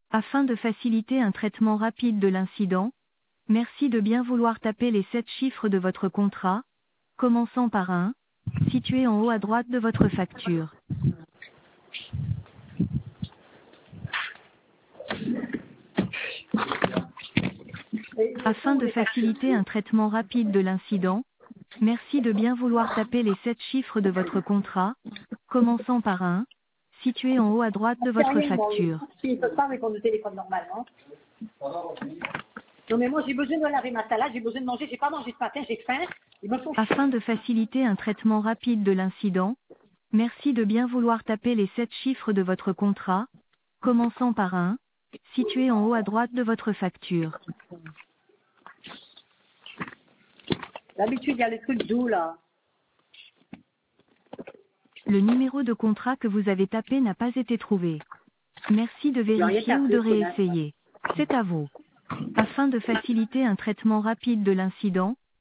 Afin de faciliter un traitement rapide de l'incident, merci de bien vouloir taper les 7 chiffres de votre contrat, commençant par un, situé en haut à droite de votre facture. Afin de faciliter un traitement rapide de l'incident, merci de bien vouloir taper les 7 chiffres de votre contrat, commençant par un, situé en haut à droite de votre Sérieux, moi, facture. je ne peux pas répondre au téléphone normalement. Non, mais moi, j'ai besoin de laver ma salade, j'ai besoin de manger, j'ai pas mangé ce matin, j'ai faim. Il me faut... Afin de faciliter un traitement rapide de l'incident, merci de bien vouloir taper les 7 chiffres de votre contrat, commençant par un, situé en haut à droite de votre facture. D'habitude, il y a le truc doux, là. Le numéro de contrat que vous avez tapé n'a pas été trouvé. Merci de J'ai rien vérifier ou tapé, de connasse. réessayer. C'est à vous. Afin de faciliter un traitement rapide de l'incident,